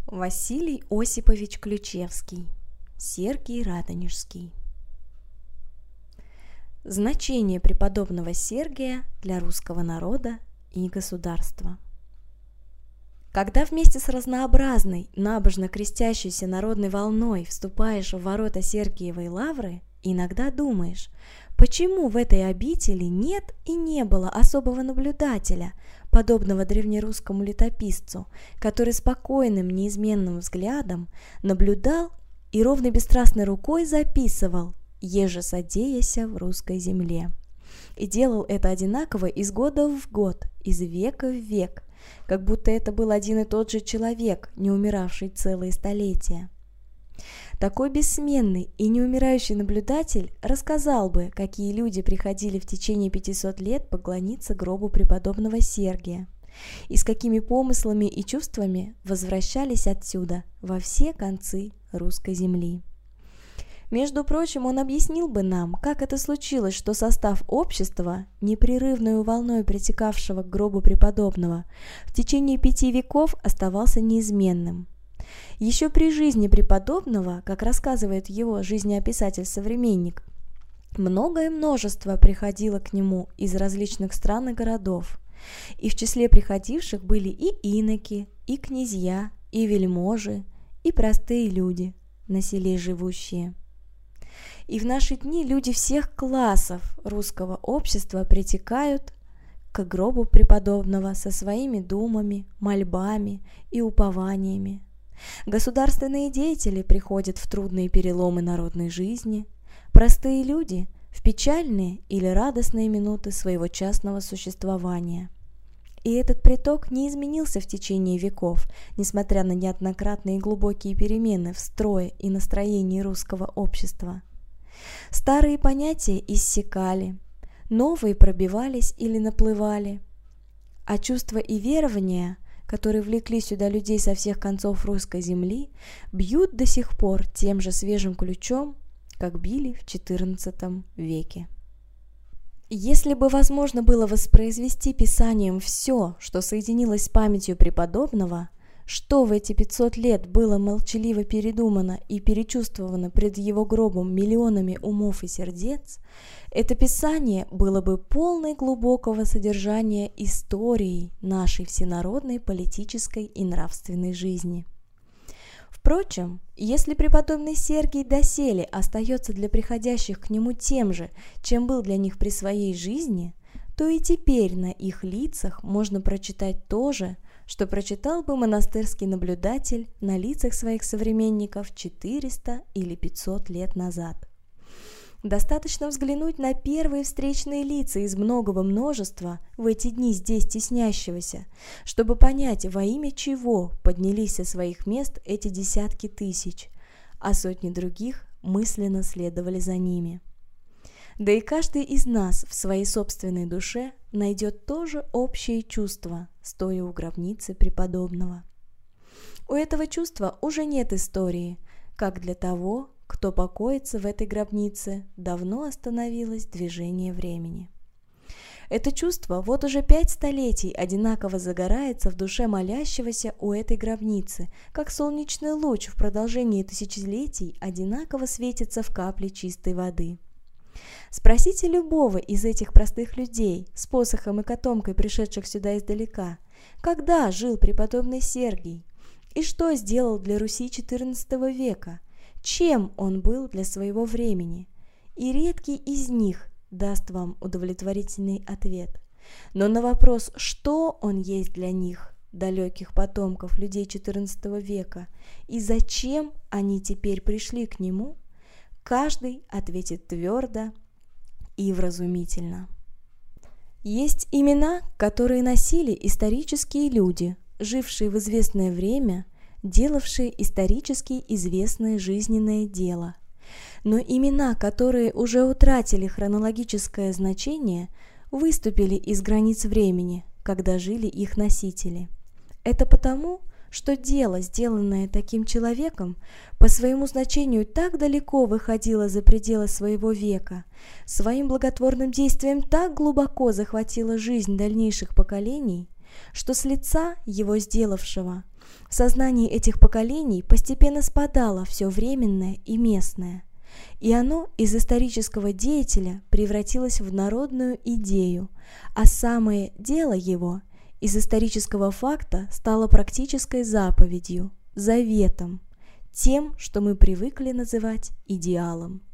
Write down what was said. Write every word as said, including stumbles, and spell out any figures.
Василий Осипович Ключевский. Сергий Радонежский. Значение преподобного Сергия для русского народа и государства. Когда вместе с разнообразной, набожно крестящейся народной волной вступаешь в ворота Сергиевой лавры, иногда думаешь, почему в этой обители нет и не было особого наблюдателя, подобного древнерусскому летописцу, который спокойным, неизменным взглядом наблюдал и ровно бесстрастной рукой записывал, еже содеяся в русской земле. И делал это одинаково из года в год, из века в век, как будто это был один и тот же человек, не умиравший целые столетия. Такой бессменный и неумирающий наблюдатель рассказал бы, какие люди приходили в течение пятисот лет поклониться гробу преподобного Сергия, и с какими помыслами и чувствами возвращались отсюда во все концы русской земли. Между прочим, он объяснил бы нам, как это случилось, что состав общества, непрерывную волной притекавшего к гробу преподобного, в течение пяти веков оставался неизменным. Еще при жизни преподобного, как рассказывает его жизнеописатель-современник, многое множество приходило к нему из различных стран и городов, и в числе приходивших были и иноки, и князья, и вельможи, и простые люди, на селе живущие. И в наши дни люди всех классов русского общества притекают к гробу преподобного со своими думами, мольбами и упованиями. Государственные деятели приходят в трудные переломы народной жизни, простые люди – в печальные или радостные минуты своего частного существования. И этот приток не изменился в течение веков, несмотря на неоднократные глубокие перемены в строе и настроении русского общества. Старые понятия иссякали, новые пробивались или наплывали, а чувства и верования, которые влекли сюда людей со всех концов русской земли, бьют до сих пор тем же свежим ключом, как били в четырнадцатом веке. Если бы возможно было воспроизвести писанием все, что соединилось с памятью преподобного, что в эти пятьсот лет было молчаливо передумано и перечувствовано пред его гробом миллионами умов и сердец, это писание было бы полной глубокого содержания истории нашей всенародной политической и нравственной жизни. Впрочем, если преподобный Сергий доселе остается для приходящих к нему тем же, чем был для них при своей жизни, то и теперь на их лицах можно прочитать то же, что прочитал бы монастырский наблюдатель на лицах своих современников четыреста или пятьсот лет назад. Достаточно взглянуть на первые встречные лица из многого множества в эти дни здесь теснящегося, чтобы понять, во имя чего поднялись со своих мест эти десятки тысяч, а сотни других мысленно следовали за ними. Да и каждый из нас в своей собственной душе найдет тоже общее чувство, стоя у гробницы преподобного. У этого чувства уже нет истории, как для того, кто покоится в этой гробнице, давно остановилось движение времени. Это чувство вот уже пять столетий одинаково загорается в душе молящегося у этой гробницы, как солнечный луч в продолжении тысячелетий одинаково светится в капле чистой воды. Спросите любого из этих простых людей, с посохом и котомкой пришедших сюда издалека, когда жил преподобный Сергий и что сделал для Руси четырнадцатого века, чем он был для своего времени, и редкий из них даст вам удовлетворительный ответ. Но на вопрос, что он есть для них, далеких потомков людей четырнадцатого века, и зачем они теперь пришли к нему, каждый ответит твердо и вразумительно. Есть имена, которые носили исторические люди, жившие в известное время, делавшие исторически известное жизненное дело. Но имена, которые уже утратили хронологическое значение, выступили из границ времени, когда жили их носители. Это потому, что дело, сделанное таким человеком, по своему значению так далеко выходило за пределы своего века, своим благотворным действием так глубоко захватило жизнь дальнейших поколений, что с лица его сделавшего В сознании этих поколений постепенно спадало все временное и местное, и оно из исторического деятеля превратилось в народную идею, а самое дело его из исторического факта стало практической заповедью, заветом, тем, что мы привыкли называть идеалом.